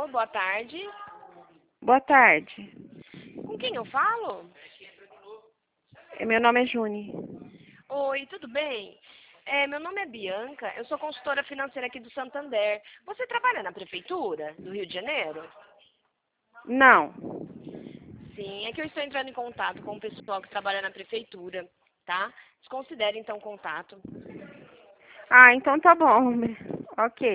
Alô, boa tarde. Boa tarde. Com quem eu falo? Meu nome é Juni. Oi, tudo bem? Meu nome é Bianca, eu sou consultora financeira aqui do Santander. Você trabalha na prefeitura do Rio de Janeiro? Não. Sim, é que eu estou entrando em contato com o pessoal que trabalha na prefeitura, tá? Desconsidere então o contato. Ah, então tá bom. Ok.